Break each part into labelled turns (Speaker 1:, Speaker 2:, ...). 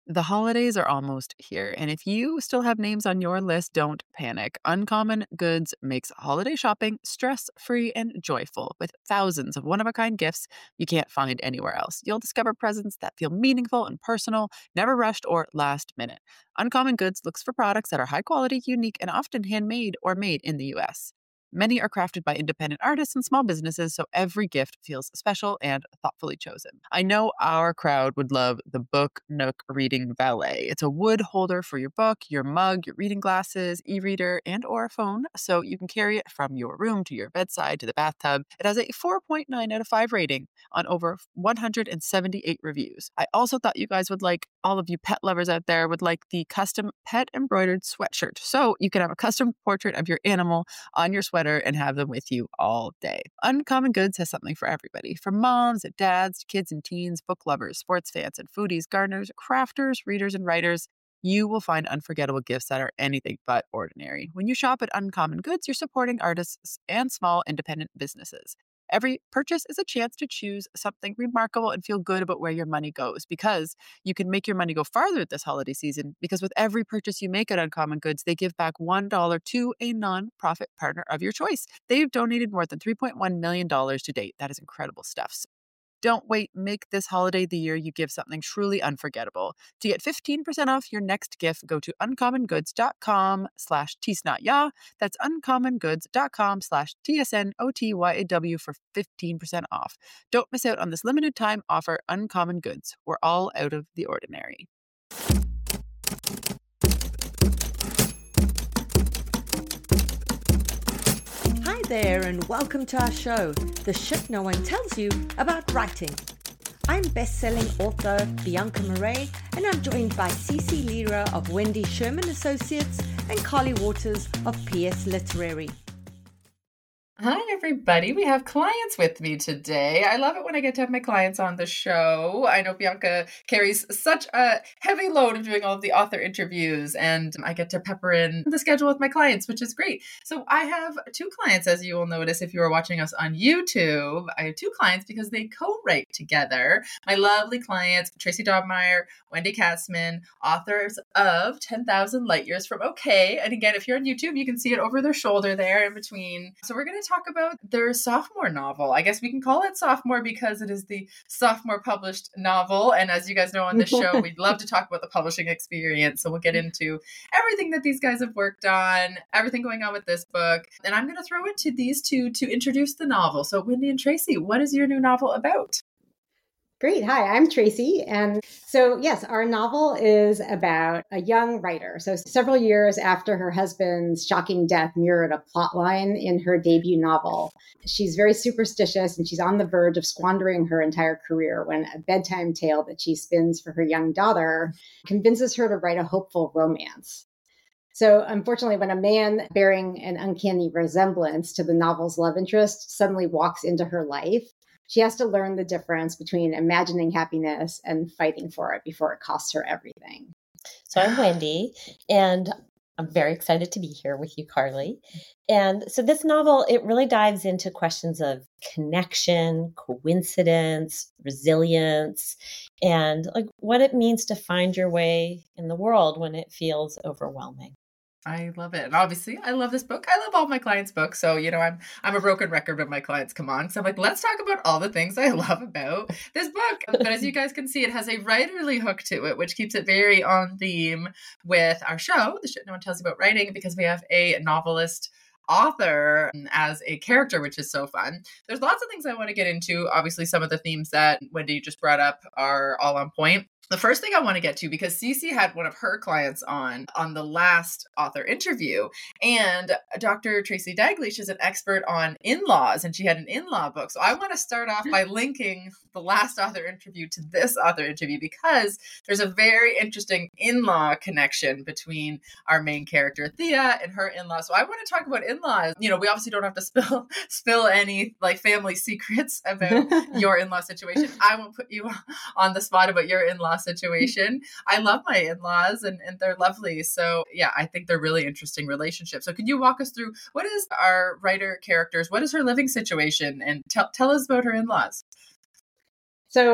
Speaker 1: The holidays are almost here, and if you still have names on your list, don't panic. Uncommon Goods makes holiday shopping stress free and joyful with thousands of one of a kind gifts you can't find anywhere else. You'll discover presents that feel meaningful and personal, never rushed or last minute. Uncommon Goods looks for products that are high quality, unique, and often handmade or made in the US. Many are crafted by independent artists and small businesses, so every gift feels special and thoughtfully chosen. I know our crowd would love the Book Nook Reading Valet. It's a wood holder for your book, your mug, your reading glasses, e-reader, and or phone, so you can carry it from your room to your bedside to the bathtub. It has a 4.9 out of 5 rating on over 178 reviews. I also thought you guys would like, all of you pet lovers out there would like the custom pet embroidered sweatshirt. So you can have a custom portrait of your animal on your sweater and have them with you all day. Uncommon Goods has something for everybody, from moms and dads to kids and teens, book lovers, sports fans and foodies, gardeners, crafters, readers and writers. You will find unforgettable gifts that are anything but ordinary. When you shop at Uncommon Goods, you're supporting artists and small independent businesses. Every purchase is a chance to choose something remarkable and feel good about where your money goes, because you can make your money go farther this holiday season, because with every purchase you make at Uncommon Goods, they give back $1 to a nonprofit partner of your choice. They've donated more than $3.1 million to date. That is incredible stuff. So don't wait. Make this holiday the year you give something truly unforgettable. To get 15% off your next gift, go to uncommongoods.com/tsnotya. That's uncommongoods.com/tsnotyaw for 15% off. Don't miss out on this limited time offer. Uncommon Goods. We're all out of the ordinary.
Speaker 2: Hi there, and welcome to our show, The Shit No One Tells You About Writing. I'm best-selling author Bianca Murray, and I'm joined by Cece Lira of Wendy Sherman Associates and Carly Waters of PS Literary.
Speaker 3: Hi, everybody. We have clients with me today. I love it when I get to have my clients on the show. I know Bianca carries such a heavy load of doing all of the author interviews, and I get to pepper in the schedule with my clients, which is great. So I have two clients, as you will notice if you are watching us on YouTube. I have two clients because they co-write together. My lovely clients, Tracy Dobmeyer, Wendy Katzman, authors of 10,000 Light Years from OK. And again, if you're on YouTube, you can see it over their shoulder there in between. So we're going to talk about their sophomore novel. I guess we can call it sophomore because it is the sophomore published novel. And as you guys know on this show, we'd love to talk about the publishing experience. So we'll get into everything that these guys have worked on, everything going on with this book. And I'm going to throw it to these two to introduce the novel. So Wendy and Tracy, what is your new novel about?
Speaker 4: Great. Hi, I'm Tracy. And so, yes, our novel is about a young writer. So several years after her husband's shocking death mirrored a plotline in her debut novel, she's very superstitious and she's on the verge of squandering her entire career when a bedtime tale that she spins for her young daughter convinces her to write a hopeful romance. So unfortunately, when a man bearing an uncanny resemblance to the novel's love interest suddenly walks into her life, she has to learn the difference between imagining happiness and fighting for it before it costs her everything.
Speaker 5: So I'm Wendy, and I'm very excited to be here with you, Carly. And so this novel, it really dives into questions of connection, coincidence, resilience, and like what it means to find your way in the world when it feels overwhelming.
Speaker 3: I love it. And obviously, I love this book. I love all my clients' books. So, I'm a broken record when my clients come on. So I'm like, let's talk about all the things I love about this book. But as you guys can see, it has a writerly hook to it, which keeps it very on theme with our show, The Shit No One Tells You About Writing, because we have a novelist author as a character, which is so fun. There's lots of things I want to get into. Obviously, some of the themes that Wendy just brought up are all on point. The first thing I want to get to, because Cece had one of her clients on the last author interview, and Dr. Tracy Daglish is an expert on in-laws, and she had an in-law book. So I want to start off by linking the last author interview to this author interview, because there's a very interesting in-law connection between our main character, Thea, and her in-law. So I want to talk about in-laws. We obviously don't have to spill any like family secrets about your in-law situation. I won't put you on the spot about your in-law situation. I love my in-laws and they're lovely. So yeah, I think they're really interesting relationships. So can you walk us through what is our writer characters? What is her living situation? And tell us about her in-laws.
Speaker 4: So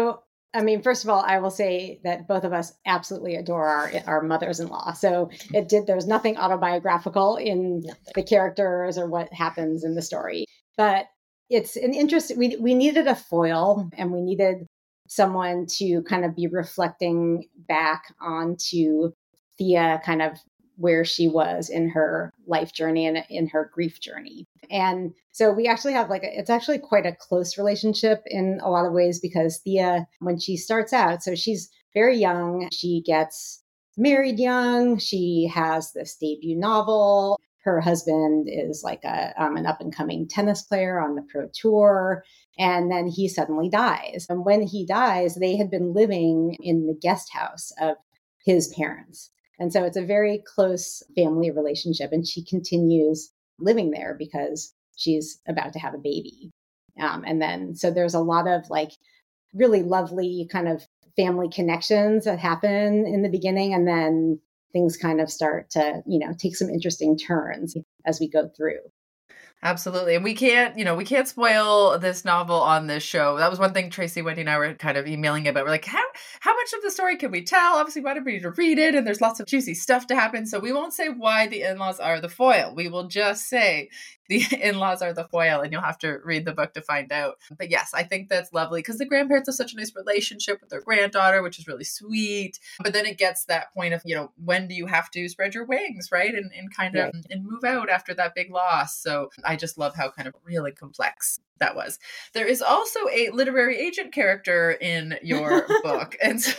Speaker 4: I mean, first of all, I will say that both of us absolutely adore our mothers-in-law. So there's nothing autobiographical in the characters or what happens in the story. But it's an interest. We needed a foil, and we needed someone to kind of be reflecting back onto Thea, kind of where she was in her life journey and in her grief journey. And so we actually have it's actually quite a close relationship in a lot of ways, because Thea, when she starts out, so she's very young, she gets married young, she has this debut novel. Her husband is like an up and coming tennis player on the pro tour. And then he suddenly dies. And when he dies, they had been living in the guest house of his parents. And so it's a very close family relationship. And she continues living there because she's about to have a baby. And then, so there's a lot of really lovely kind of family connections that happen in the beginning. And then things kind of start to, take some interesting turns as we go through.
Speaker 3: Absolutely. And we can't spoil this novel on this show. That was one thing Tracy, Wendy, and I were kind of emailing about. We're like, how much of the story can we tell? Obviously, we want everybody to read it, and there's lots of juicy stuff to happen. So we won't say why the in-laws are the foil. We will just say the in-laws are the foil, and you'll have to read the book to find out. But yes, I think that's lovely because the grandparents have such a nice relationship with their granddaughter, which is really sweet. But then it gets that point of, when do you have to spread your wings, right? And kind of and move out after that big loss. So I just love how kind of really complex that was. There is also a literary agent character in your book.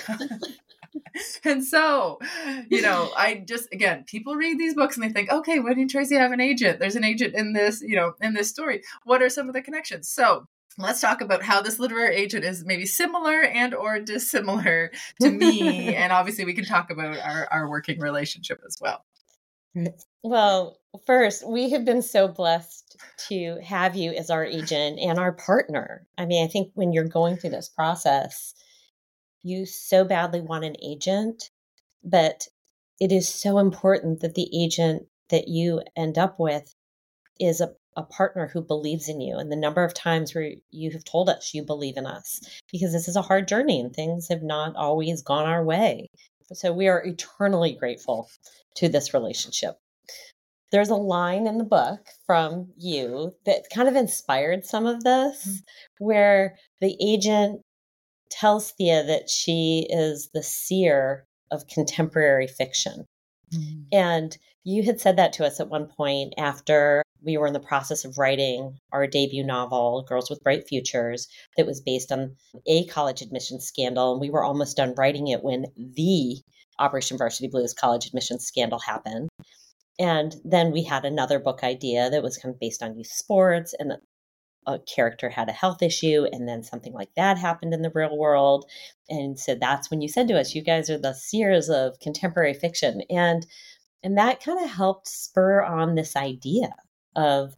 Speaker 3: And so, I just, again, people read these books and they think, okay, why didn't Tracy have an agent? There's an agent in this, in this story. What are some of the connections? So let's talk about how this literary agent is maybe similar and or dissimilar to me. And obviously we can talk about our working relationship as well.
Speaker 5: Well, first, we have been so blessed to have you as our agent and our partner. I mean, I think when you're going through this process, you so badly want an agent, but it is so important that the agent that you end up with is a partner who believes in you. And the number of times where you have told us you believe in us, because this is a hard journey and things have not always gone our way. So we are eternally grateful to this relationship. There's a line in the book from you that kind of inspired some of this, where the agent tells Thea that she is the seer of contemporary fiction. Mm-hmm. And you had said that to us at one point after we were in the process of writing our debut novel, Girls with Bright Futures, that was based on a college admissions scandal. And we were almost done writing it when the Operation Varsity Blues college admissions scandal happened. And then we had another book idea that was kind of based on youth sports, and a character had a health issue, and then something like that happened in the real world. And so that's when you said to us, you guys are the seers of contemporary fiction. And that kind of helped spur on this idea of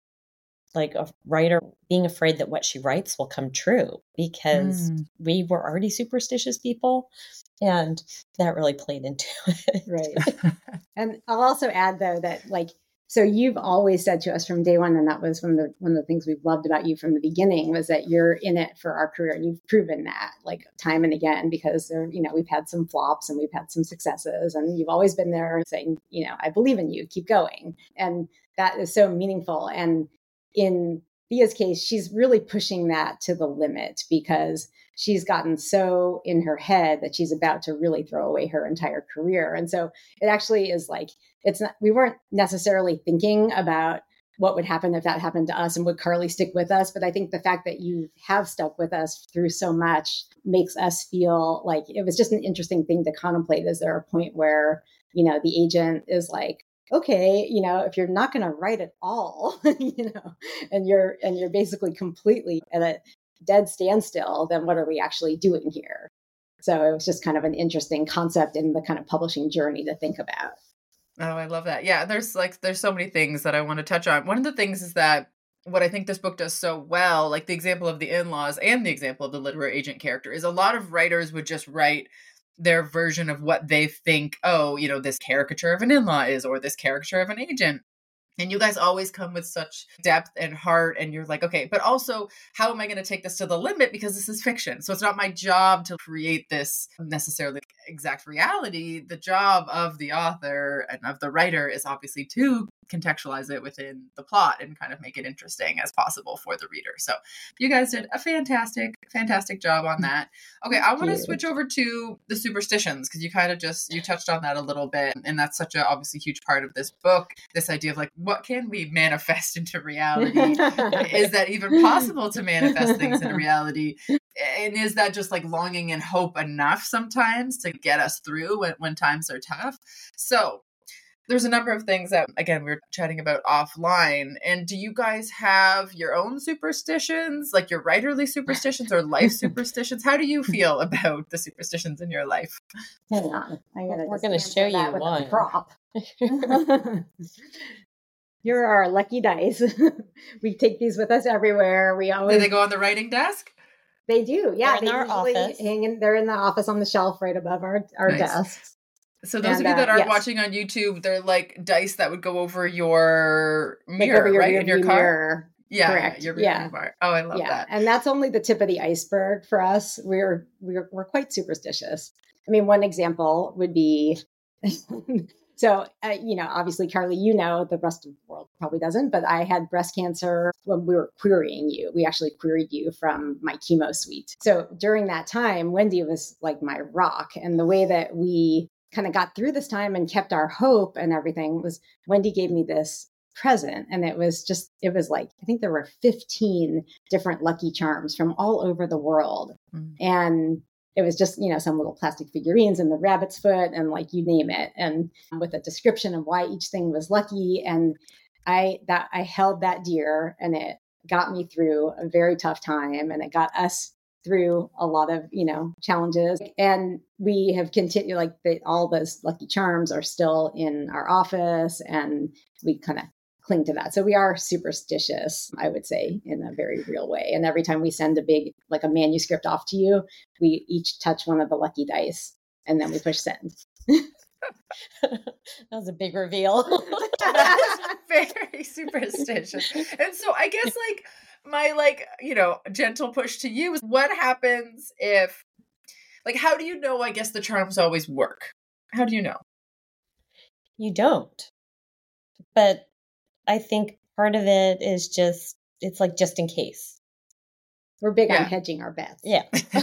Speaker 5: a writer being afraid that what she writes will come true, because we were already superstitious people, and that really played into it.
Speaker 4: Right. And I'll also add, though, that so you've always said to us from day one, and that was one of the things we've loved about you from the beginning, was that you're in it for our career. And you've proven that time and again, because we've had some flops and we've had some successes, and you've always been there saying, I believe in you, keep going. And that is so meaningful. And in Thea's case, she's really pushing that to the limit, because she's gotten so in her head that she's about to really throw away her entire career. And so it actually is we weren't necessarily thinking about what would happen if that happened to us and would Carly stick with us. But I think the fact that you have stuck with us through so much makes us feel like it was just an interesting thing to contemplate. Is there a point where, the agent is okay, if you're not going to write at all, and you're basically completely at a dead standstill, then what are we actually doing here? So it was just kind of an interesting concept in the kind of publishing journey to think about.
Speaker 3: Oh, I love that. Yeah, there's so many things that I want to touch on. One of the things is that what I think this book does so well, like the example of the in-laws and the example of the literary agent character, is a lot of writers would just write their version of what they think, this caricature of an in-law is, or this caricature of an agent. And you guys always come with such depth and heart, and you're like, okay, but also, how am I going to take this to the limit? Because this is fiction. So it's not my job to create this necessarily exact reality. The job of the author and of the writer is obviously to contextualize it within the plot and kind of make it interesting as possible for the reader. So you guys did a fantastic job on that. Okay, I want to switch over to the superstitions, because you kind of you touched on that a little bit, and that's such a obviously huge part of this book, this idea of like, what can we manifest into reality? Is that even possible to manifest things into reality? And is that just like longing and hope enough sometimes to get us through when times are tough? So there's a number of things that, again, we were chatting about offline. And do you guys have your own superstitions, like your writerly superstitions or life superstitions? How do you feel about the superstitions in your life?
Speaker 4: Hang on.
Speaker 5: We're going to show you one.
Speaker 4: Prop. Here are our lucky dice. We take these with us everywhere.
Speaker 3: Do they go on the writing desk?
Speaker 4: They do. Yeah.
Speaker 5: They're in our office.
Speaker 4: They're in the office on the shelf right above our
Speaker 3: Nice.
Speaker 4: desks.
Speaker 3: So those of you that aren't watching on YouTube, they're like dice that would go over your mirror, right? In your car?
Speaker 4: Mirror.
Speaker 3: Yeah.
Speaker 4: Correct.
Speaker 3: Your mirror. Oh, I love that.
Speaker 4: And that's only the tip of the iceberg for us. We're quite superstitious. I mean, one example would be, so, obviously, Carly, the rest of the world probably doesn't, but I had breast cancer when we were querying you. We actually queried you from my chemo suite. So during that time, Wendy was like my rock. And the way that we kind of got through this time and kept our hope and everything was Wendy gave me this present. And it was like, I think there were 15 different Lucky Charms from all over the world. Mm. And it was just, some little plastic figurines and the rabbit's foot and like you name it. And with a description of why each thing was lucky. And I held that dear, and it got me through a very tough time, and it got us through a lot of, challenges. And we have continued, all those Lucky Charms are still in our office, and we kind of cling to that. So we are superstitious, I would say, in a very real way. And every time we send a manuscript off to you, we each touch one of the lucky dice, and then we push send.
Speaker 5: That was a big reveal.
Speaker 3: That is very superstitious. And so I guess my gentle push to you is, what happens if, how do you know, I guess, the charms always work? How do you know?
Speaker 5: You don't. But I think part of it is just in case.
Speaker 4: We're big on hedging our bets.
Speaker 5: Yeah.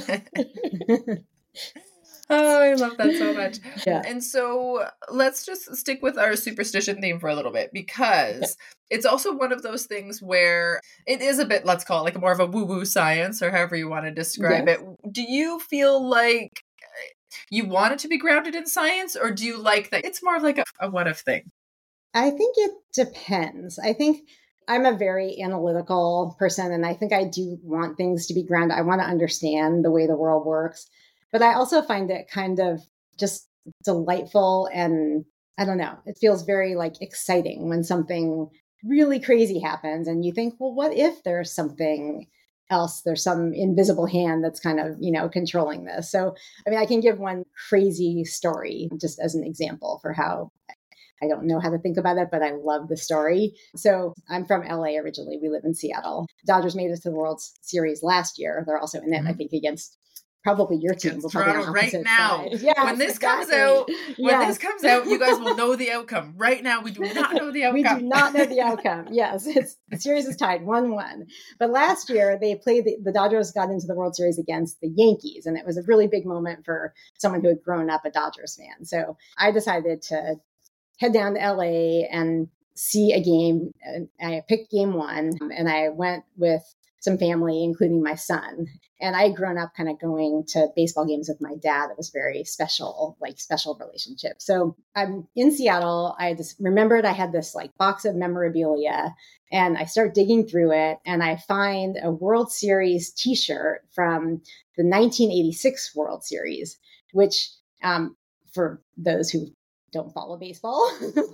Speaker 3: Oh, I love that so much.
Speaker 4: Yeah.
Speaker 3: And so let's just stick with our superstition theme for a little bit, because it's also one of those things where it is a bit, let's call it more of a woo-woo science, or however you want to describe it. Do you feel like you want it to be grounded in science, or do you like that it's more of like a what-if thing?
Speaker 4: I think it depends. I think I'm a very analytical person, and I think I do want things to be grounded. I want to understand the way the world works. But I also find it kind of just delightful, and I don't know, it feels very exciting when something really crazy happens and you think, well, what if there's something else? There's some invisible hand that's kind of, controlling this. So, I mean, I can give one crazy story just as an example for how I don't know how to think about it, but I love the story. So I'm from LA originally. We live in Seattle. Dodgers made it to the World Series last year. They're also in it, I think, against probably your team.
Speaker 3: Against Toronto right now.
Speaker 4: Yes,
Speaker 3: when this comes out, you guys will know the outcome. Right now, we do not know the outcome.
Speaker 4: We do not know the outcome. Yes, the series is tied 1-1. But last year, they played the Dodgers got into the World Series against the Yankees, and it was a really big moment for someone who had grown up a Dodgers fan. So I decided to head down to LA and see a game. I picked game 1, and I went with some family, including my son. And I had grown up kind of going to baseball games with my dad. It was very special, special relationship. So I'm in Seattle. I just remembered I had this box of memorabilia, and I start digging through it, and I find a World Series t-shirt from the 1986 World Series, which for those who don't follow baseball.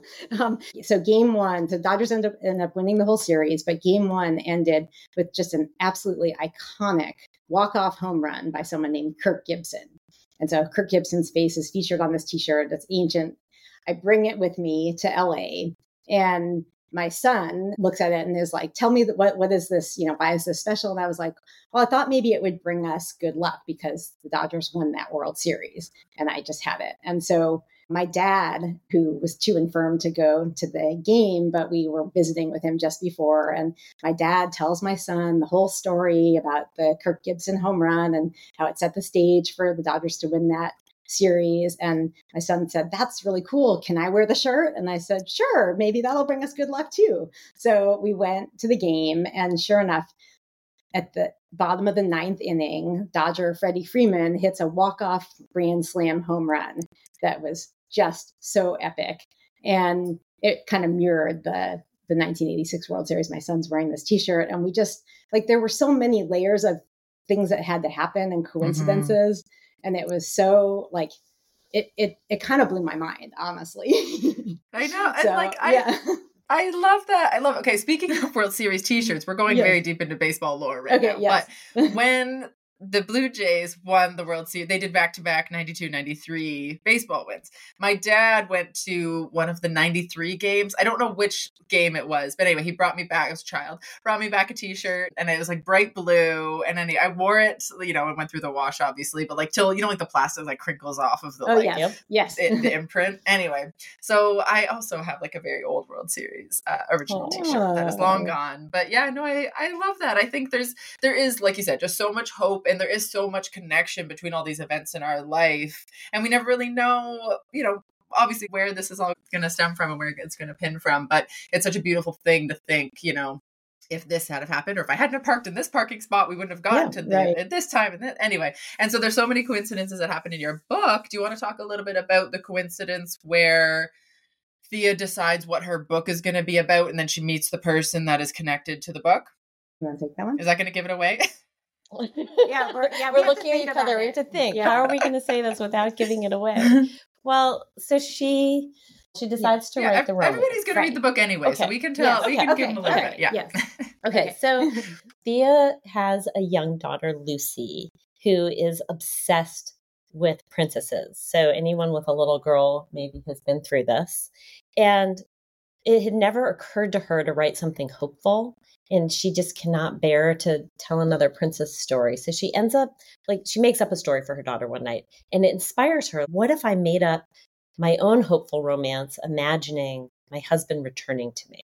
Speaker 4: So game 1, the Dodgers end up winning the whole series, but game 1 ended with just an absolutely iconic walk-off home run by someone named Kirk Gibson. And so Kirk Gibson's face is featured on this t-shirt. That's ancient. I bring it with me to LA, and my son looks at it and is like, tell me what is this, why is this special? And I was like, well, I thought maybe it would bring us good luck because the Dodgers won that World Series and I just had it. And so my dad, who was too infirm to go to the game, but we were visiting with him just before. And my dad tells my son the whole story about the Kirk Gibson home run and how it set the stage for the Dodgers to win that series. And my son said, that's really cool. Can I wear the shirt? And I said, sure, maybe that'll bring us good luck too. So we went to the game, and sure enough, at the bottom of the ninth inning, Dodger Freddie Freeman hits a walk-off grand slam home run that was just so epic. And it kind of mirrored the 1986 World Series. My son's wearing this t-shirt, and we just, like, there were so many layers of things that had to happen and coincidences. Mm-hmm. And it was so, like, it kind of blew my mind, honestly.
Speaker 3: I know. And I love that. Okay, speaking of World Series t-shirts, we're going very deep into baseball lore right now. Yes. But when the Blue Jays won the World Series, they did back-to-back 92, 93 baseball wins. My dad went to one of the 93 games. I don't know which game it was, but anyway, he brought me back as a child, brought me back a t-shirt, and it was like bright blue. And then I wore it, it went through the wash, obviously, but like till, like the plastic like crinkles off of the, the imprint. Anyway, so I also have like a very old World Series original t-shirt that is long gone. But yeah, no, I love that. I think there is, like you said, just so much hope, and there is so much connection between all these events in our life. And we never really know, obviously where this is all going to stem from and where it's going to pin from. But it's such a beautiful thing to think, if this had happened, or if I hadn't parked in this parking spot, we wouldn't have gotten to at this time. And anyway, and so there's so many coincidences that happen in your book. Do you want to talk a little bit about the coincidence where Thea decides what her book is going to be about, and then she meets the person that is connected to the book?
Speaker 4: You want to take that one?
Speaker 3: Is that going to give it away?
Speaker 5: We're looking at each other. We have to think. How are we going to say this without giving it away? Well, so she decides to write the romance.
Speaker 3: Everybody's going to read the book anyway, so we can tell. We can give them a little bit. Yeah.
Speaker 5: Yes. Okay, so Thea has a young daughter, Lucy, who is obsessed with princesses. So anyone with a little girl maybe has been through this. And it had never occurred to her to write something hopeful. And she just cannot bear to tell another princess story. So she ends up, she makes up a story for her daughter one night, and it inspires her. What if I made up my own hopeful romance, imagining my husband returning to me?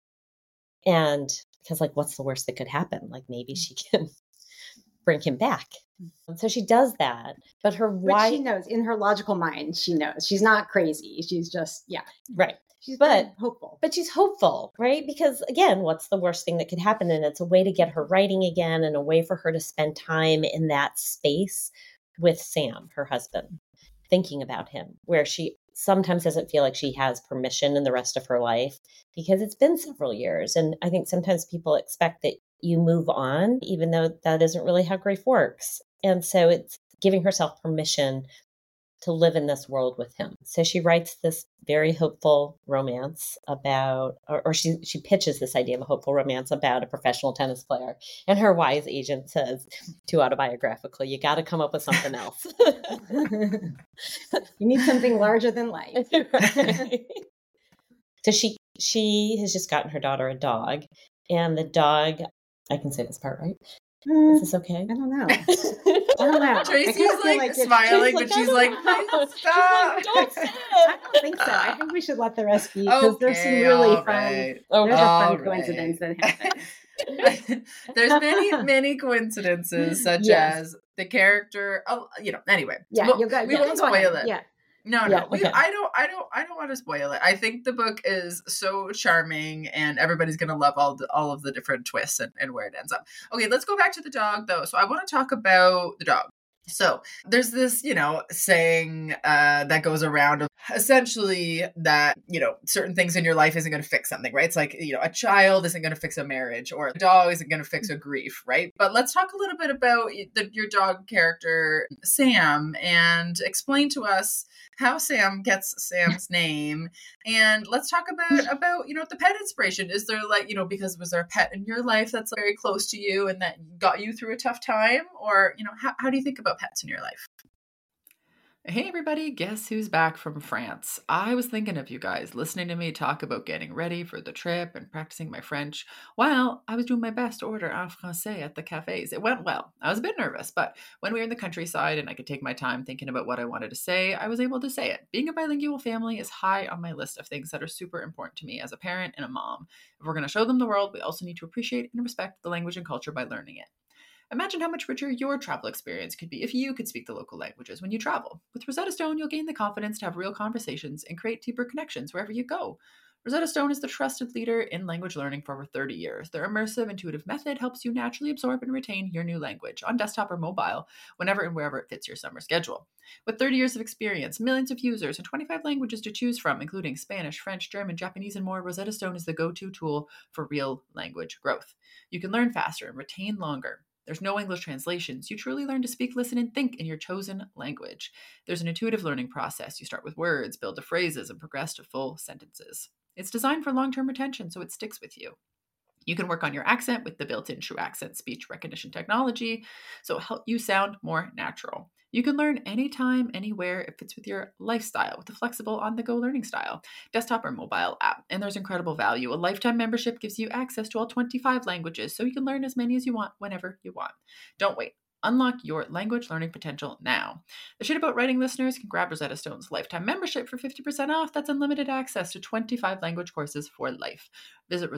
Speaker 5: And because, what's the worst that could happen? Maybe she can bring him back. So she does that. But she knows, in her logical mind, she knows. She's not crazy. She's just, right. She's hopeful. But she's hopeful, right? Because again, what's the worst thing that could happen? And it's a way to get her writing again, and a way for her to spend time in that space with Sam, her husband, thinking about him, where she sometimes doesn't feel like she has permission in the rest of her life because it's been several years. And I think sometimes people expect that you move on, even though that isn't really how grief works. And so it's giving herself permission to live in this world with him. So she writes this very hopeful romance about, or she pitches this idea of a hopeful romance about a professional tennis player. And her wise agent says, too autobiographical, you got to come up with something else.
Speaker 4: You need something larger than life.
Speaker 5: Right. So she has just gotten her daughter a dog, and the dog, I can say this part, right? Is this okay?
Speaker 4: I don't know.
Speaker 3: Tracy's smiling, but she's like, stop.
Speaker 5: Don't say it.
Speaker 4: I don't think so. I think we should let the rest be, because there's some really fun, there's a fun coincidence that happens.
Speaker 3: There's many coincidences, such as the character. Anyway.
Speaker 4: Yeah, we won't
Speaker 3: spoil it.
Speaker 4: Yeah.
Speaker 3: No. Okay. I don't want to spoil it. I think the book is so charming, and everybody's going to love all of the different twists and where it ends up. Okay, let's go back to the dog though. So I want to talk about the dog. So there's this, saying that goes around of essentially that, certain things in your life isn't going to fix something, right? It's like, a child isn't going to fix a marriage, or a dog isn't going to fix a grief, right? But let's talk a little bit about your dog character, Sam, and explain to us how Sam gets Sam's name. And let's talk about the pet inspiration. Is there because was there a pet in your life that's very close to you and that got you through a tough time? Or, how do you think about pets in your life?
Speaker 1: Hey everybody, guess who's back from France? I was thinking of you guys, listening to me talk about getting ready for the trip and practicing my French while I was doing my best to order en français at the cafes. It went well. I was a bit nervous, but when we were in the countryside and I could take my time thinking about what I wanted to say, I was able to say it. Being a bilingual family is high on my list of things that are super important to me as a parent and a mom. If we're going to show them the world, we also need to appreciate and respect the language and culture by learning it. Imagine how much richer your travel experience could be if you could speak the local languages when you travel. With Rosetta Stone, you'll gain the confidence to have real conversations and create deeper connections wherever you go. Rosetta Stone is the trusted leader in language learning for over 30 years. Their immersive, intuitive method helps you naturally absorb and retain your new language on desktop or mobile, whenever and wherever it fits your summer schedule. With 30 years of experience, millions of users, and 25 languages to choose from, including Spanish, French, German, Japanese, and more, Rosetta Stone is the go-to tool for real language growth. You can learn faster and retain longer. There's no English translations. You truly learn to speak, listen, and think in your chosen language. There's an intuitive learning process. You start with words, build to phrases, and progress to full sentences. It's designed for long-term retention, so it sticks with you. You can work on your accent with the built-in True Accent speech recognition technology, so it'll help you sound more natural. You can learn anytime, anywhere. It fits with your lifestyle with a flexible on-the-go learning style, desktop or mobile app. And there's incredible value. A lifetime membership gives you access to all 25 languages, so you can learn as many as you want whenever you want. Don't wait. Unlock your language learning potential now. The Shit About Writing listeners can grab Rosetta Stone's lifetime membership for 50% off. That's unlimited access to 25 language courses for life. Visit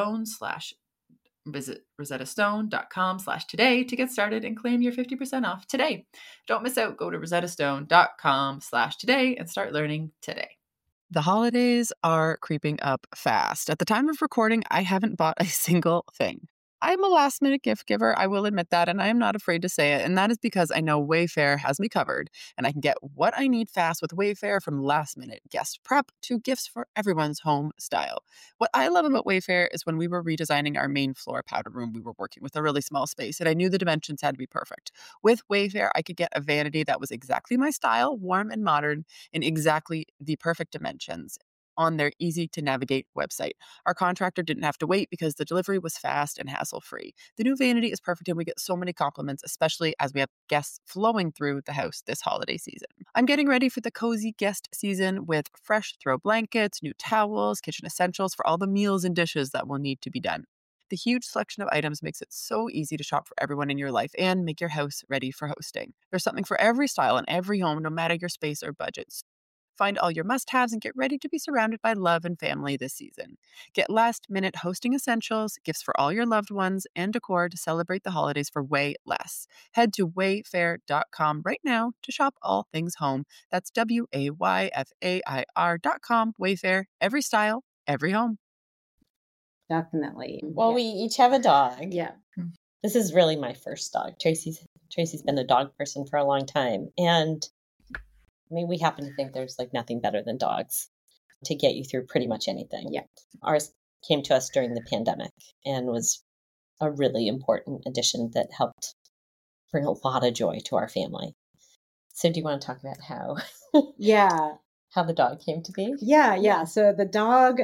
Speaker 1: rosettastone.com/today to get started and claim your 50% off today. Don't miss out. Go to rosettastone.com/today and start learning today. The holidays are creeping up fast. At the time of recording, I haven't bought a single thing. I'm a last minute gift giver, I will admit that, and I am not afraid to say it. And that is because I know Wayfair has me covered, and I can get what I need fast with Wayfair, from last minute guest prep to gifts for everyone's home style. What I love about Wayfair is when we were redesigning our main floor powder room, we were working with a really small space, and I knew the dimensions had to be perfect. With Wayfair, I could get a vanity that was exactly my style, warm and modern, in exactly the perfect dimensions on their easy to navigate website. Our contractor didn't have to wait because the delivery was fast and hassle-free. The new vanity is perfect and we get so many compliments, especially as we have guests flowing through the house this holiday season. I'm getting ready for the cozy guest season with fresh throw blankets, new towels, kitchen essentials for all the meals and dishes that will need to be done. The huge selection of items makes it so easy to shop for everyone in your life and make your house ready for hosting. There's something for every style in every home, no matter your space or budgets. Find all your must-haves and get ready to be surrounded by love and family this season. Get last-minute hosting essentials, gifts for all your loved ones, and decor to celebrate the holidays for way less. Head to wayfair.com right now to shop all things home. That's WAYFAIR.com. Wayfair, every style, every home.
Speaker 4: Definitely.
Speaker 5: Well, we each have a dog.
Speaker 4: Yeah.
Speaker 5: This is really my first dog. Tracy's been a dog person for a long time. And I mean, we happen to think there's like nothing better than dogs to get you through pretty much anything.
Speaker 4: Yeah.
Speaker 5: Ours came to us during the pandemic and was a really important addition that helped bring a lot of joy to our family. So do you want to talk about how the dog came to be?
Speaker 4: Yeah. So the dog,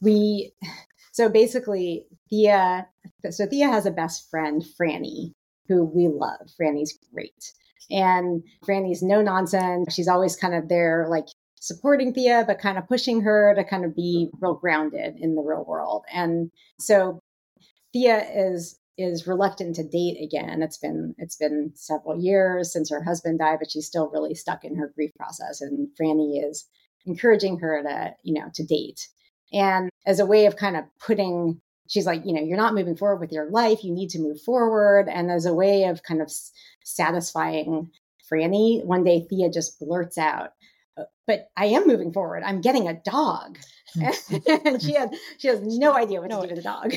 Speaker 4: basically Thea has a best friend, Franny, who we love. Franny's great. And Franny's no nonsense. She's always kind of there, like supporting Thea, but kind of pushing her to kind of be real grounded in the real world. And so Thea is reluctant to date again. It's been several years since her husband died, but she's still really stuck in her grief process. And Franny is encouraging her to date. And as a way of kind of she's like, you're not moving forward with your life. You need to move forward. And as a way of kind of satisfying Franny, one day Thea just blurts out, "But I am moving forward. I'm getting a dog." And she has no idea what to do with the dog.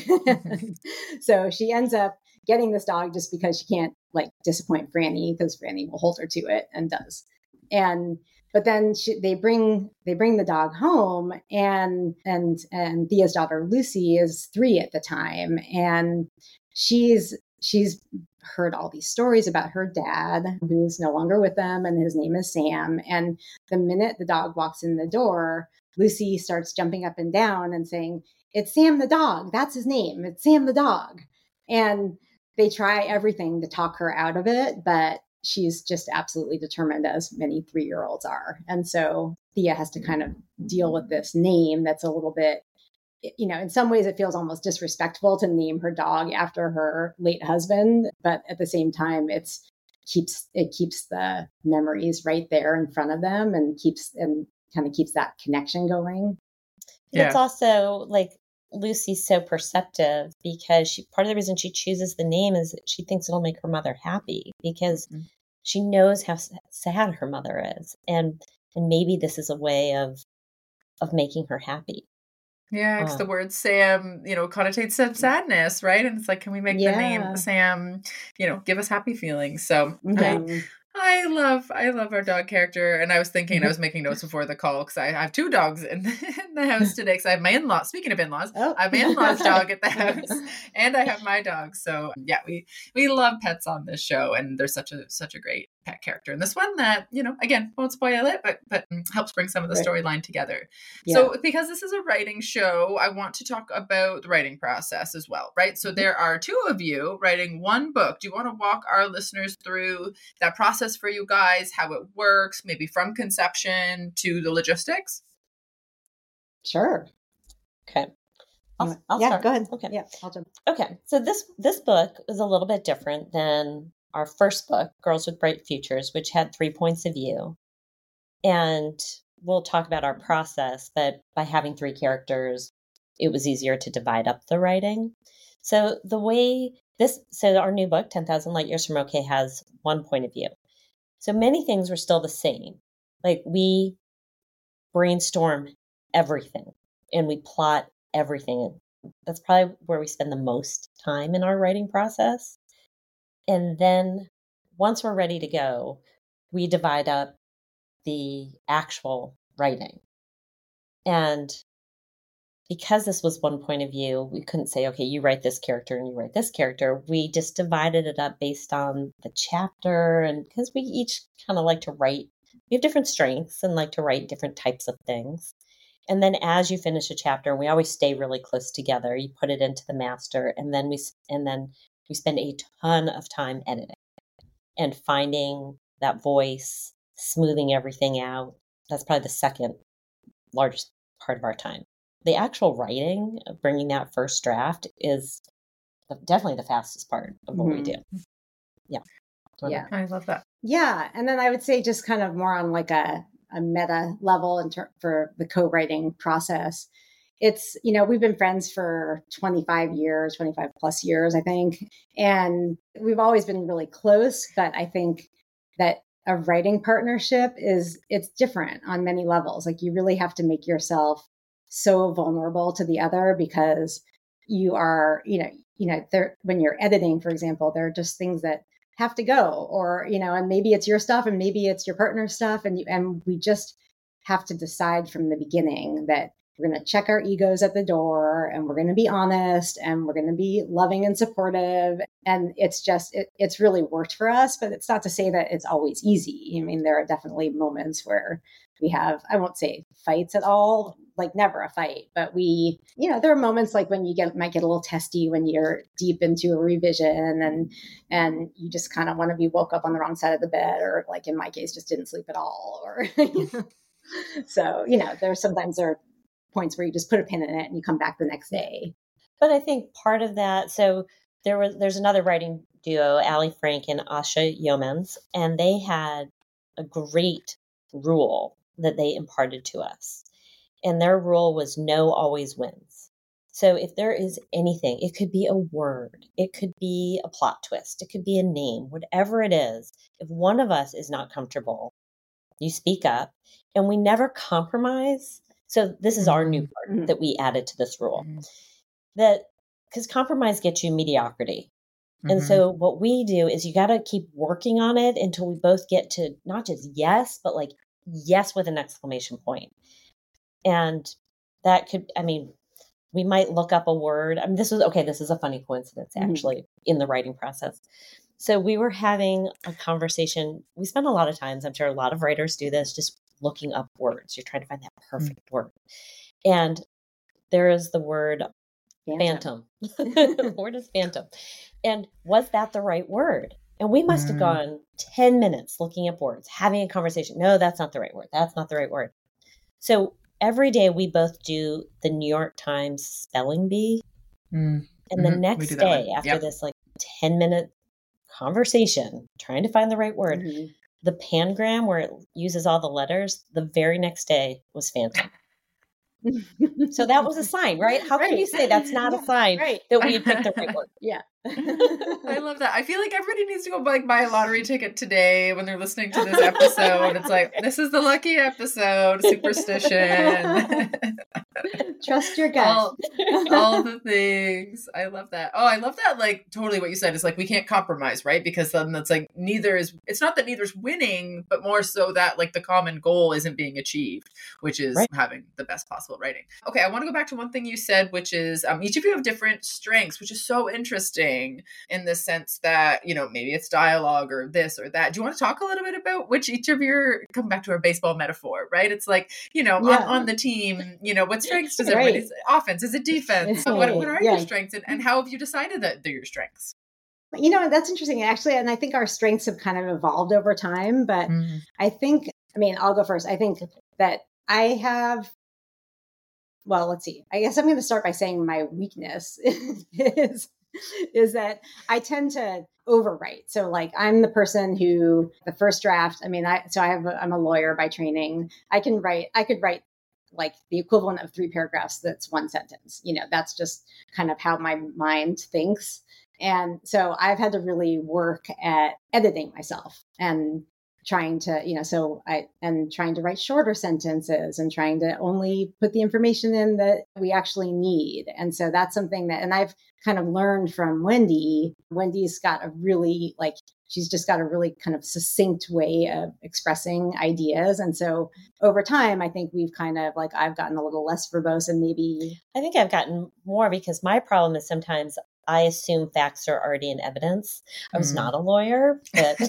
Speaker 4: So she ends up getting this dog just because she can't disappoint Franny, because Franny will hold her to it and does. But then they bring the dog home, and Thea's daughter Lucy is 3 at the time, and she's heard all these stories about her dad, who's no longer with them, and his name is Sam. And the minute the dog walks in the door, Lucy starts jumping up and down and saying, "It's Sam the dog. That's his name. It's Sam the dog." And they try everything to talk her out of it, but she's just absolutely determined, as many 3-year-olds are. And so Thea has to kind of deal with this name that's a little bit, in some ways it feels almost disrespectful to name her dog after her late husband, but at the same time it keeps the memories right there in front of them and kind of keeps that connection going.
Speaker 5: Yeah. It's also like Lucy's so perceptive because part of the reason she chooses the name is that she thinks it'll make her mother happy because she knows how sad her mother is. And maybe this is a way of making her happy.
Speaker 3: Yeah, because the word Sam, connotates some sadness, right? And it's like, can we make the name Sam, give us happy feelings? So I love our dog character. And I was thinking, I was making notes before the call because I have 2 dogs in the house today because I have my in-laws. Speaking of in-laws, I have my in-laws dog at the house and I have my dog. So yeah, we love pets on this show, and there's such a great pet character in this one that, again, won't spoil it, but helps bring some of the storyline together. Yeah. So because this is a writing show, I want to talk about the writing process as well, right? So there are 2 of you writing one book. Do you want to walk our listeners through that process for you guys, how it works, maybe from conception to the logistics?
Speaker 4: Sure.
Speaker 5: Okay. I'll start.
Speaker 4: Go ahead.
Speaker 5: Okay.
Speaker 4: Yeah, I'll jump.
Speaker 5: Okay. So this book is a little bit different than our first book, Girls with Bright Futures, which had 3 points of view. And we'll talk about our process, but by having 3 characters, it was easier to divide up the writing. So our new book, 10,000 Light Years from OK, has 1 point of view. So many things were still the same. Like we brainstorm everything and we plot everything. That's probably where we spend the most time in our writing process. And then once we're ready to go, we divide up the actual writing. And because this was 1 point of view, we couldn't say, okay, you write this character and you write this character. We just divided it up based on the chapter. And because we each kind of like to write, we have different strengths and like to write different types of things. And then as you finish a chapter, we always stay really close together. You put it into the master, and then we spend a ton of time editing and finding that voice, smoothing everything out. That's probably the second largest part of our time. The actual writing, bringing that first draft, is definitely the fastest part of what we do. Yeah.
Speaker 3: Yeah. I love that.
Speaker 4: Yeah. And then I would say just kind of more on like a meta level for the co-writing process. It's, we've been friends for 25 plus years, I think. And we've always been really close, but I think that a writing partnership it's different on many levels. Like you really have to make yourself so vulnerable to the other because you are, when you're editing, for example, there are just things that have to go or, and maybe it's your stuff and maybe it's your partner's stuff. And we just have to decide from the beginning that we're going to check our egos at the door and we're going to be honest and we're going to be loving and supportive. And it's just, it's really worked for us, but it's not to say that it's always easy. I mean, there are definitely moments where we have, I won't say fights at all, like never a fight, but there are moments like when you might get a little testy when you're deep into a revision and you just kind of want to be woke up on the wrong side of the bed, or like in my case, just didn't sleep at all. Or, so, sometimes there are points where you just put a pin in it and you come back the next day.
Speaker 5: But I think part of that, so there's another writing duo, Ali Frank and Asha Yeomans, and they had a great rule that they imparted to us. And their rule was no always wins. So if there is anything, it could be a word, it could be a plot twist, it could be a name, whatever it is. If one of us is not comfortable, you speak up, and we never compromise. So this is our new part that we added to this rule. That because compromise gets you mediocrity. And so what we do is you got to keep working on it until we both get to not just yes, but like yes with an exclamation point. And that could, we might look up a word. This is a funny coincidence actually in the writing process. So we were having a conversation. We spend a lot of times, I'm sure a lot of writers do this, just looking up words. You're trying to find that perfect word. And there is the word phantom. The word is phantom. And was that the right word? And we must have gone 10 minutes looking up words, having a conversation. No, that's not the right word. That's not the right word. So every day we both do the New York Times spelling bee. And the next day, after this like 10-minute conversation, trying to find the right word, the pangram where it uses all the letters, the very next day was phantom. So that was a sign, right? How can you say that's not a sign that we had picked the right word?
Speaker 2: Yeah.
Speaker 3: I love that. I feel like everybody needs to go like buy a lottery ticket today when they're listening to this episode. It's like, this is the lucky episode, superstition.
Speaker 2: Trust your gut.
Speaker 3: all the things. I love that. Oh, I love that. Like totally what you said is like, we can't compromise, right? Because then it's like, it's not that neither's winning, but more so that like the common goal isn't being achieved, which is having the best possible writing. Okay. I want to go back to one thing you said, which is each of you have different strengths, which is so interesting in the sense that, maybe it's dialogue or this or that. Do you want to talk a little bit about which each of your, come back to our baseball metaphor, right? It's like, on the team, what strengths does everybody, is it offense? Is it defense? What are your strengths and how have you decided that they're your strengths?
Speaker 2: That's interesting actually. And I think our strengths have kind of evolved over time, but I'll go first. I think that I have, well, let's see. I guess I'm going to start by saying my weakness is that I tend to overwrite. So like I'm the person who the first draft, I'm a lawyer by training. I could write like the equivalent of 3 paragraphs. That's one sentence. That's just kind of how my mind thinks. And so I've had to really work at editing myself and trying to, trying to write shorter sentences and trying to only put the information in that we actually need. And so that's something that, and I've kind of learned from Wendy. Wendy's got she's just got a really kind of succinct way of expressing ideas. And so over time, I think we've kind of like, I've gotten a little less verbose and maybe.
Speaker 5: I think I've gotten more because my problem is sometimes I assume facts are already in evidence. I was not a lawyer, but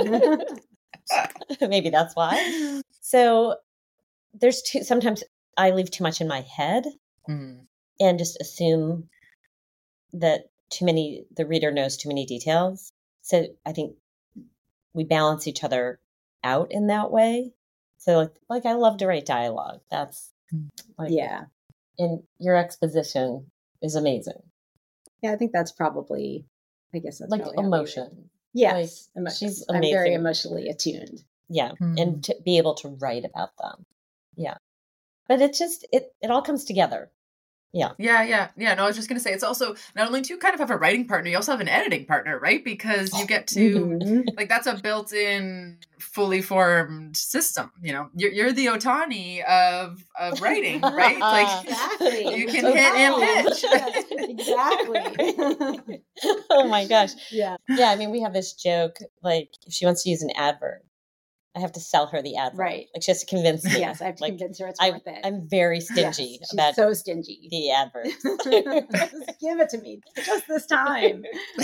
Speaker 5: maybe that's why. So sometimes I leave too much in my head and just assume that the reader knows too many details. So I think we balance each other out in that way. So like I love to write dialogue. That's and your exposition is amazing.
Speaker 2: Yeah, I think that's probably, that's
Speaker 5: like emotion.
Speaker 2: Yes,
Speaker 5: like, she's
Speaker 2: I'm
Speaker 5: amazing.
Speaker 2: very emotionally attuned.
Speaker 5: Yeah, and to be able to write about them. Yeah, but it all comes together. Yeah.
Speaker 3: No, I was just going to say, it's also not only do you kind of have a writing partner, you also have an editing partner, right? Because you get to, that's a built-in, fully formed system. You're the Otani of writing, right? Like,
Speaker 2: exactly.
Speaker 3: You can hit and pitch.
Speaker 2: Exactly.
Speaker 5: Oh my gosh.
Speaker 2: Yeah.
Speaker 5: Yeah, we have this joke, like, if she wants to use an adverb, I have to sell her the adverb.
Speaker 2: Right.
Speaker 5: Like, she has to convince me.
Speaker 2: Yes, I have to convince her it's worth it.
Speaker 5: I'm very stingy about
Speaker 2: so stingy.
Speaker 5: the adverbs.
Speaker 2: Just give it to me just this time.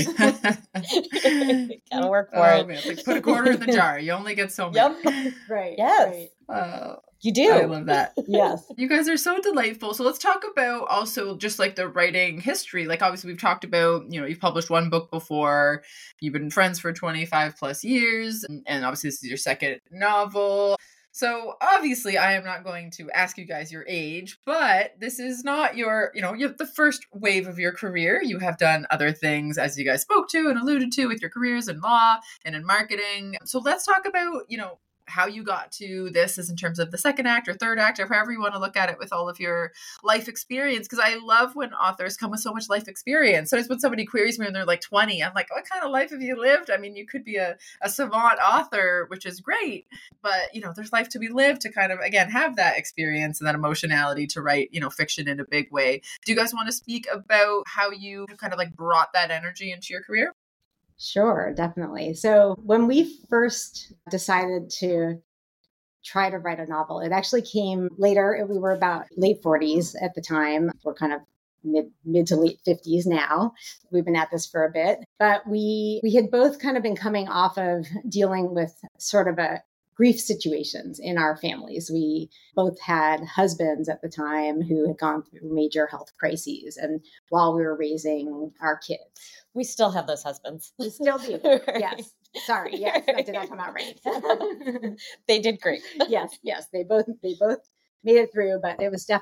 Speaker 5: Gotta work for it.
Speaker 3: Man. Like, put a quarter in the jar. You only get so many.
Speaker 5: Yep.
Speaker 2: Right.
Speaker 5: Yes.
Speaker 2: Right.
Speaker 5: You do.
Speaker 3: I love that.
Speaker 2: Yes.
Speaker 3: You guys are so delightful. So let's talk about also just like the writing history. Like obviously we've talked about, you've published one book before, you've been friends for 25 plus years, and obviously this is your second novel. So obviously I am not going to ask you guys your age, but this is not you're the first wave of your career. You have done other things, as you guys spoke to and alluded to, with your careers in law and in marketing. So let's talk about, how you got to this is in terms of the second act or third act or however you want to look at it with all of your life experience. Because I love when authors come with so much life experience. Sometimes when somebody queries me when they're like 20, I'm like, what kind of life have you lived? You could be a savant author, which is great, but there's life to be lived to kind of, again, have that experience and that emotionality to write, fiction in a big way. Do you guys want to speak about how you kind of like brought that energy into your career?
Speaker 2: Sure, definitely. So when we first decided to try to write a novel, it actually came later. We were about late 40s at the time. We're kind of mid to late 50s now. We've been at this for a bit, but we had both kind of been coming off of dealing with sort of a
Speaker 4: grief situations in our families. We both had husbands at the time who had gone through major health crises, and while we were raising our kids.
Speaker 5: We still have those husbands.
Speaker 4: We still do. Yes. Sorry. Yes, that did not come out right.
Speaker 5: They did great.
Speaker 4: Yes. They both made it through, but it was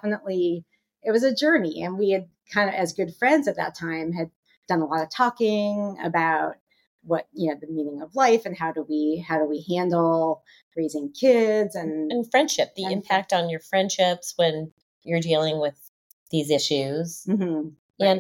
Speaker 4: a journey. And we had kind of, as good friends at that time, had done a lot of talking about what, the meaning of life and how do we handle raising kids and
Speaker 5: friendship, the impact on your friendships when you're dealing with these issues.
Speaker 4: Mm-hmm.
Speaker 5: And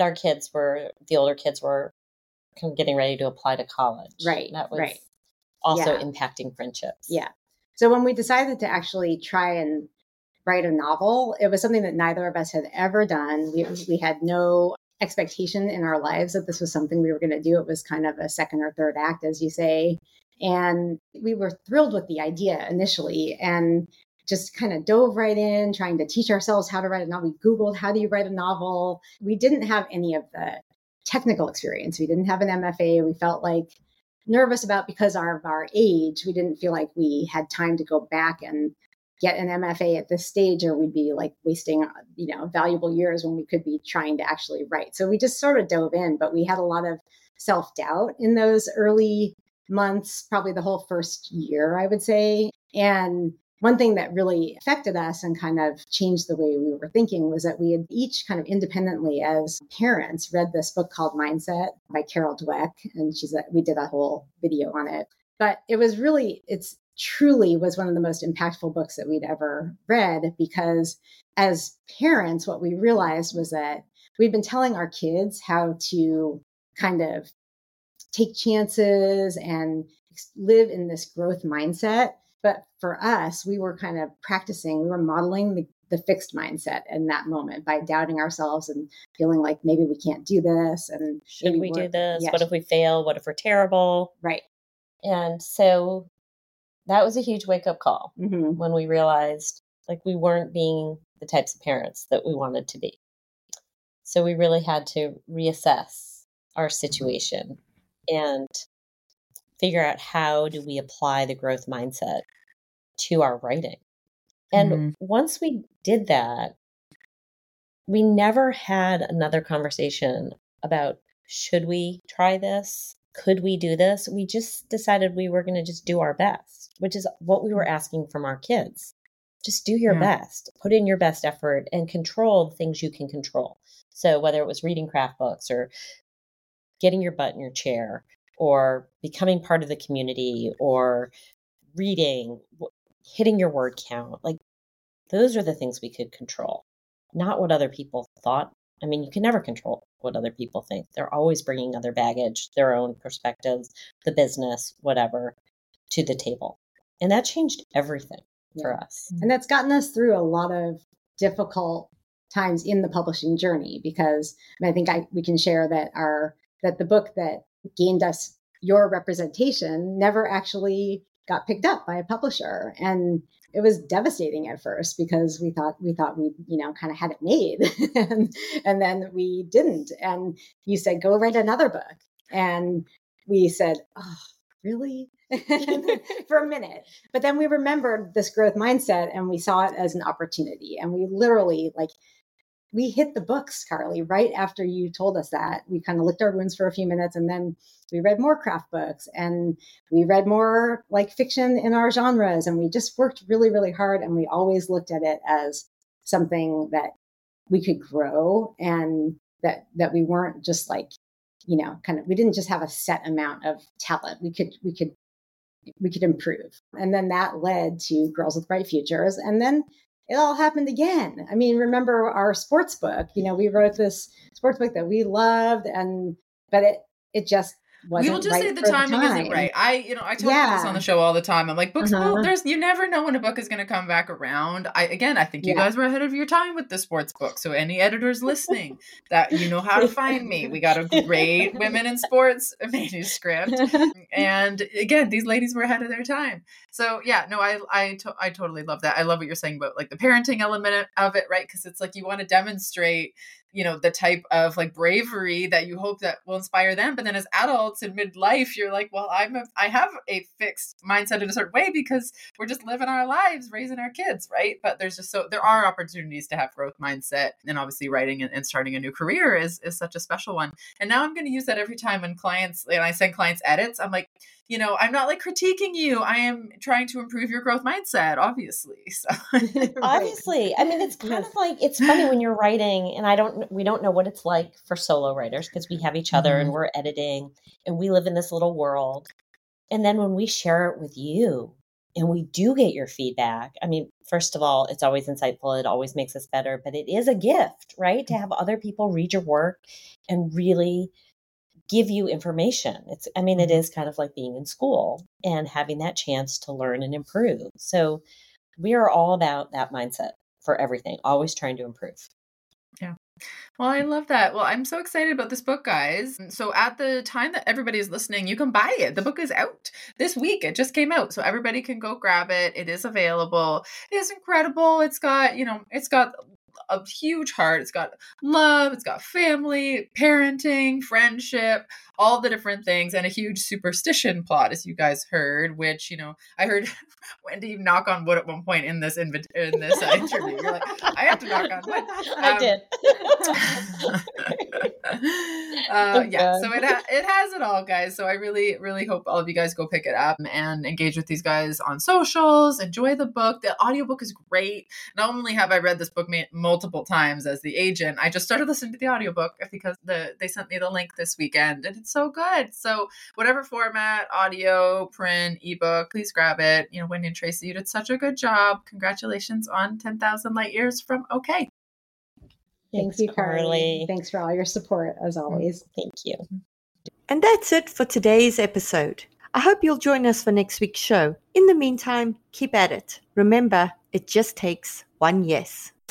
Speaker 5: the older kids were kind of getting ready to apply to college.
Speaker 4: Right.
Speaker 5: That was also impacting friendships.
Speaker 4: Yeah. So when we decided to actually try and write a novel, it was something that neither of us had ever done. We had no expectation in our lives that this was something we were going to do. It was kind of a second or third act, as you say. And we were thrilled with the idea initially and just kind of dove right in, trying to teach ourselves how to write a novel. We Googled, how do you write a novel? We didn't have any of the technical experience. We didn't have an MFA. We felt like nervous about, because of our age, we didn't feel like we had time to go back and get an MFA at this stage, or we'd be like wasting, valuable years when we could be trying to actually write. So we just sort of dove in, but we had a lot of self-doubt in those early months, probably the whole first year, I would say. And one thing that really affected us and kind of changed the way we were thinking was that we had each kind of independently as parents read this book called Mindset by Carol Dweck. And we did a whole video on it. But it's truly was one of the most impactful books that we'd ever read, because as parents, what we realized was that we'd been telling our kids how to kind of take chances and live in this growth mindset. But for us, we were kind of we were modeling the fixed mindset in that moment by doubting ourselves and feeling like maybe we can't do this. And
Speaker 5: should we do this? Yes. What if we fail? What if we're terrible?
Speaker 4: Right.
Speaker 5: And so that was a huge wake-up call when we realized like we weren't being the types of parents that we wanted to be. So we really had to reassess our situation and figure out, how do we apply the growth mindset to our writing? And once we did that, we never had another conversation about, should we try this? Could we do this? We just decided we were going to just do our best, which is what we were asking from our kids. Just do your best, put in your best effort, and control the things you can control. So whether it was reading craft books or getting your butt in your chair or becoming part of the community or reading, hitting your word count, like those are the things we could control, not what other people thought. I mean, you can never control what other people think. They're always bringing other baggage, their own perspectives, the business, whatever, to the table. And that changed everything for us.
Speaker 4: And that's gotten us through a lot of difficult times in the publishing journey, because I think we can share that the book that gained us your representation never actually got picked up by a publisher. And it was devastating at first, because we thought we kind of had it made and then we didn't. And you said, go write another book. And we said, oh, really? For a minute. But then we remembered this growth mindset and we saw it as an opportunity. And we literally we hit the books, Carly, right after you told us that. We kind of licked our wounds for a few minutes, and then we read more craft books and we read more fiction in our genres. And we just worked really, really hard. And we always looked at it as something that we could grow, and that we weren't just we didn't just have a set amount of talent. We could improve. And then that led to Girls with Bright Futures. And then it all happened again. I mean, remember our sports book? We wrote this sports book that we loved, but it just wasn't.
Speaker 3: We will just
Speaker 4: right
Speaker 3: say the
Speaker 4: for
Speaker 3: timing isn't right. I talk about this on the show all the time. I'm like, books. Well, you never know when a book is going to come back around. I think you guys were ahead of your time with the sports book. So any editors listening, that you know how to find me. We got a great women in sports manuscript, and again, these ladies were ahead of their time. So yeah, no, I totally love that. I love what you're saying about the parenting element of it, right? Because it's you want to demonstrate the type of bravery that you hope that will inspire them. But then as adults, adults in midlife, you're like, well, I have a fixed mindset in a certain way because we're just living our lives, raising our kids, right? But there are opportunities to have growth mindset, and obviously writing and starting a new career is such a special one. And now I'm going to use that every time when I send clients edits. I'm like, I'm not like critiquing you. I am trying to improve your growth mindset, obviously. So
Speaker 5: obviously, I mean, it's kind of like, it's funny when you're writing, and we don't know what it's like for solo writers because we have each other and we're editing and we live in this little world. And then when we share it with you and we do get your feedback, I mean, first of all, it's always insightful. It always makes us better, but it is a gift, right? To have other people read your work and really give you information. It is kind of like being in school and having that chance to learn and improve. So we are all about that mindset for everything, always trying to improve.
Speaker 3: Yeah. Well, I love that. Well, I'm so excited about this book, guys. So at the time that everybody is listening, you can buy it. The book is out this week. It just came out. So everybody can go grab it. It is available. It is incredible. It's got a huge heart. It's got love. It's got family, parenting, friendship, all the different things, and a huge superstition plot, as you guys heard, which, I heard Wendy knock on wood at one point in this interview. You're like, I have to knock on wood.
Speaker 5: I did.
Speaker 3: So it has it all, guys. So I really, really hope all of you guys go pick it up and engage with these guys on socials. Enjoy the book. The audiobook is great. Not only have I read this book multiple times as the agent, I just started listening to the audiobook because they sent me the link this weekend, and it's so good. So whatever format, audio, print, ebook, please grab it. Wendy and Tracy, you did such a good job. Congratulations on 10,000 light years from OK.
Speaker 4: Thank you, Carly. Thanks for all your support, as always.
Speaker 5: Thank you.
Speaker 2: And that's it for today's episode. I hope you'll join us for next week's show. In the meantime, keep at it. Remember, it just takes one yes.